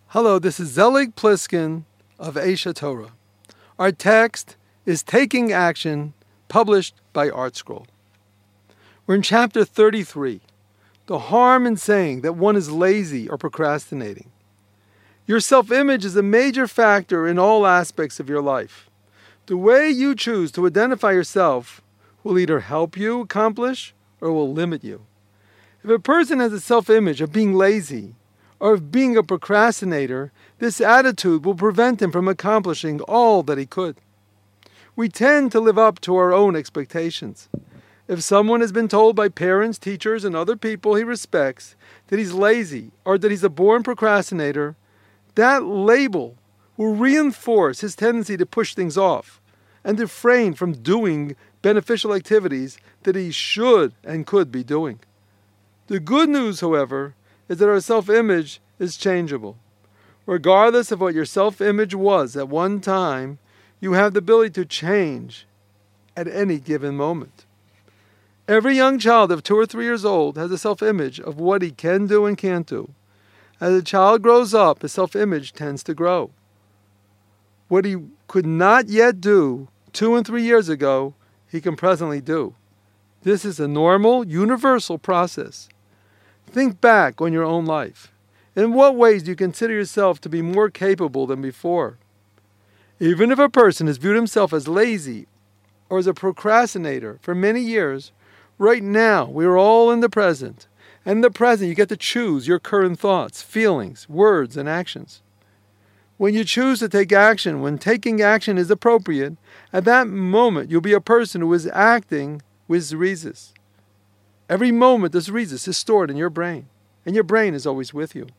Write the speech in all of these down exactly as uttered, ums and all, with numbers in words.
Hello, this is Zelig Pliskin of Aish Torah. Our text is Taking Action, published by ArtScroll. We're in chapter thirty-three, the harm in saying that one is lazy or procrastinating. Your self-image is a major factor in all aspects of your life. The way you choose to identify yourself will either help you accomplish or will limit you. If a person has a self-image of being lazy or of being a procrastinator, this attitude will prevent him from accomplishing all that he could. We tend to live up to our own expectations. If someone has been told by parents, teachers, and other people he respects that he's lazy or that he's a born procrastinator, that label will reinforce his tendency to push things off and refrain from doing beneficial activities that he should and could be doing. The good news, however, is that our self-image is changeable. Regardless of what your self-image was at one time, you have the ability to change at any given moment. Every young child of two or three years old has a self-image of what he can do and can't do. As a child grows up, his self-image tends to grow. What he could not yet do two and three years ago, he can presently do. This is a normal, universal process. Think back on your own life. In what ways do you consider yourself to be more capable than before? Even if a person has viewed himself as lazy or as a procrastinator for many years, right now we are all in the present. And in the present you get to choose your current thoughts, feelings, words, and actions. When you choose to take action, when taking action is appropriate, at that moment you'll be a person who is acting with zrizis. Every moment the zrizis is stored in your brain, and your brain is always with you.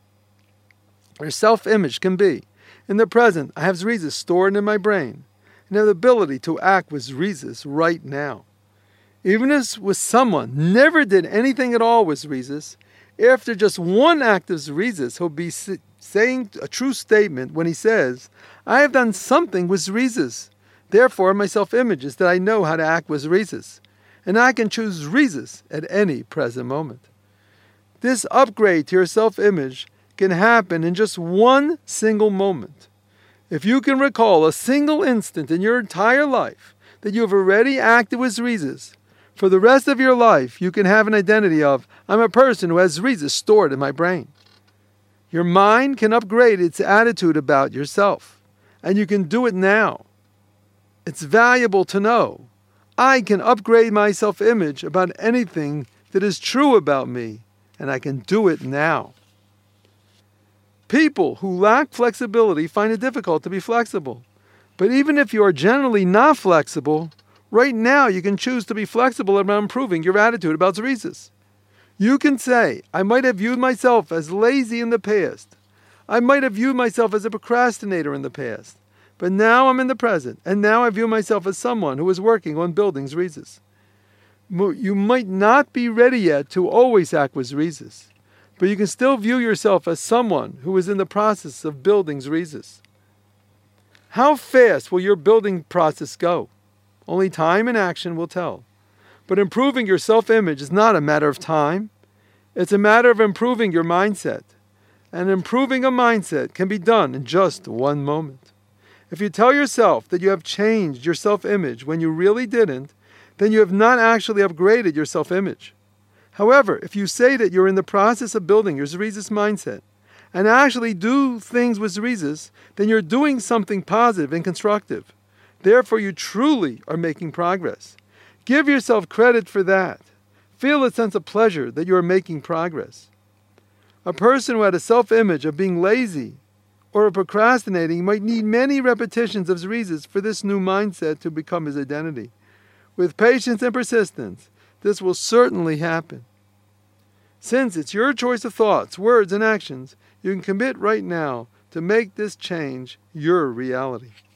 Your self-image can be, in the present, I have zrizis stored in my brain, and have the ability to act with zrizis right now. Even if with someone never did anything at all with zrizis, after just one act of zrizis, he'll be saying a true statement when he says, I have done something with zrizis. Therefore, my self-image is that I know how to act with zrizis, and I can choose zrizis at any present moment. This upgrade to your self-image can happen in just one single moment. If you can recall a single instant in your entire life that you have already acted with zrizis, for the rest of your life you can have an identity of, I'm a person who has zrizis stored in my brain. Your mind can upgrade its attitude about yourself, and you can do it now. It's valuable to know I can upgrade my self-image about anything that is true about me, and I can do it now. People who lack flexibility find it difficult to be flexible. But even if you are generally not flexible, right now you can choose to be flexible about improving your attitude about zrizis. You can say, I might have viewed myself as lazy in the past. I might have viewed myself as a procrastinator in the past. But now I'm in the present, and now I view myself as someone who is working on building zrizis. You might not be ready yet to always act with zrizis, but you can still view yourself as someone who is in the process of building zrizis. How fast will your building process go? Only time and action will tell. But improving your self-image is not a matter of time. It's a matter of improving your mindset. And improving a mindset can be done in just one moment. If you tell yourself that you have changed your self-image when you really didn't, then you have not actually upgraded your self-image. However, if you say that you're in the process of building your zrizis mindset and actually do things with zrizis, then you're doing something positive and constructive. Therefore, you truly are making progress. Give yourself credit for that. Feel a sense of pleasure that you are making progress. A person who had a self-image of being lazy or procrastinating might need many repetitions of zrizis for this new mindset to become his identity. With patience and persistence, this will certainly happen. Since it's your choice of thoughts, words, and actions, you can commit right now to make this change your reality.